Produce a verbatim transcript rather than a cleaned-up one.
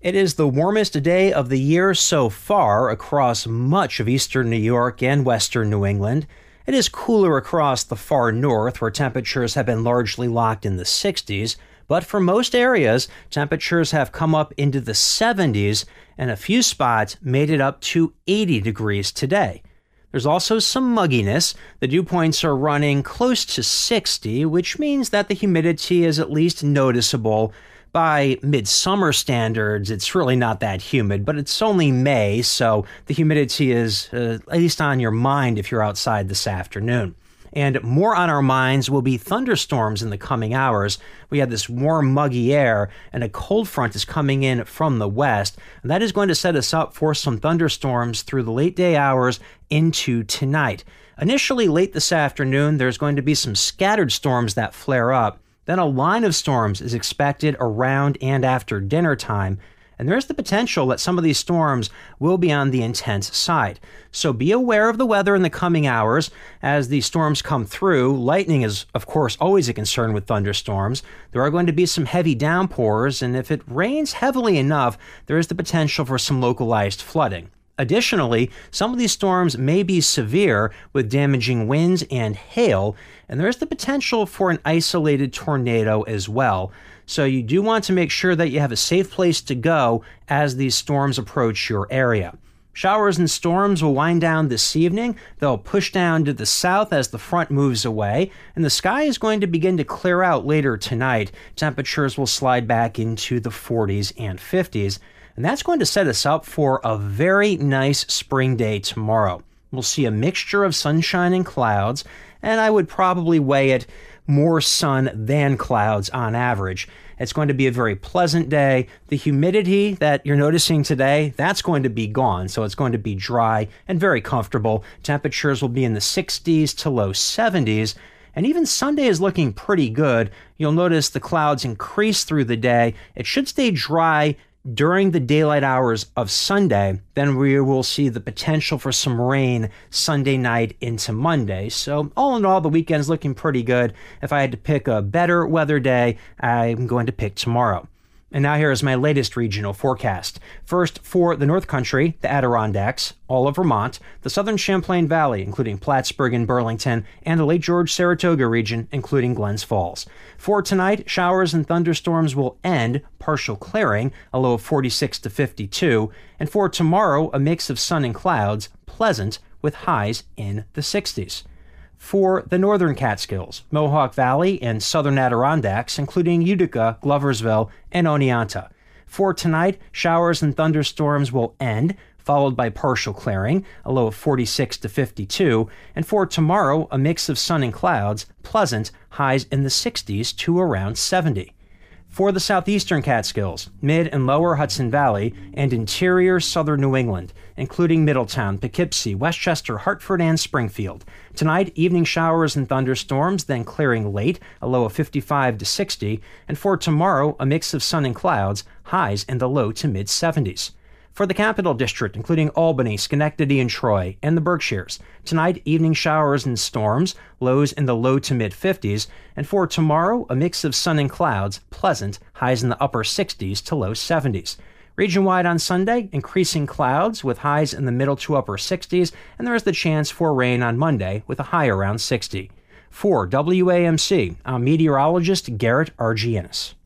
It is the warmest day of the year so far across much of eastern New York and western New England. It is cooler across the far north, where temperatures have been largely locked in the sixties, but for most areas, temperatures have come up into the seventies, and a few spots made it up to eighty degrees today. There's also some mugginess. The dew points are running close to sixty, which means that the humidity is at least noticeable. By midsummer standards, it's really not that humid, but it's only May, so the humidity is uh, at least on your mind if you're outside this afternoon. And more on our minds will be thunderstorms in the coming hours. We have this warm, muggy air, and a cold front is coming in from the west, and that is going to set us up for some thunderstorms through the late day hours into tonight. Initially, late this afternoon, there's going to be some scattered storms that flare up. Then a line of storms is expected around and after dinner time, and there's the potential that some of these storms will be on the intense side. So be aware of the weather in the coming hours as these storms come through. Lightning is, of course, always a concern with thunderstorms. There are going to be some heavy downpours, and if it rains heavily enough, there is the potential for some localized flooding. Additionally, some of these storms may be severe with damaging winds and hail, and there is the potential for an isolated tornado as well. So you do want to make sure that you have a safe place to go as these storms approach your area. Showers and storms will wind down this evening. They'll push down to the south as the front moves away, and the sky is going to begin to clear out later tonight. Temperatures will slide back into the forties and fifties. And that's going to set us up for a very nice spring day tomorrow. We'll see a mixture of sunshine and clouds, and I would probably weigh it more sun than clouds on average. It's going to be a very pleasant day. The humidity that you're noticing today, that's going to be gone, so it's going to be dry and very comfortable. Temperatures will be in the sixties to low seventies. And even Sunday is looking pretty good. You'll notice the clouds increase through the day. It should stay dry during the daylight hours of Sunday. Then we will see the potential for some rain Sunday night into Monday. So all in all, the weekend's looking pretty good. If I had to pick a better weather day, I'm going to pick tomorrow. And now here is my latest regional forecast. First, for the North Country, the Adirondacks, all of Vermont, the southern Champlain Valley, including Plattsburgh and Burlington, and the Lake George-Saratoga region, including Glens Falls. For tonight, showers and thunderstorms will end, partial clearing, a low of forty-six to fifty-two. And for tomorrow, a mix of sun and clouds, pleasant, with highs in the sixties. For the northern Catskills, Mohawk Valley, and southern Adirondacks, including Utica, Gloversville, and Oneonta. For tonight, showers and thunderstorms will end, followed by partial clearing, a low of forty-six to fifty-two. And for tomorrow, a mix of sun and clouds, pleasant, highs in the sixties to around seventy. For the southeastern Catskills, mid and lower Hudson Valley, and interior southern New England, including Middletown, Poughkeepsie, Westchester, Hartford, and Springfield. Tonight, evening showers and thunderstorms, then clearing late, a low of fifty-five to sixty. And for tomorrow, a mix of sun and clouds, highs in the low to mid seventies. For the Capital District, including Albany, Schenectady, and Troy, and the Berkshires, tonight, evening showers and storms, lows in the low to mid fifties, and for tomorrow, a mix of sun and clouds, pleasant, highs in the upper sixties to low seventies. Region-wide on Sunday, increasing clouds with highs in the middle to upper sixties, and there is the chance for rain on Monday with a high around sixty. For W A M C, I'm meteorologist Garrett Argianis.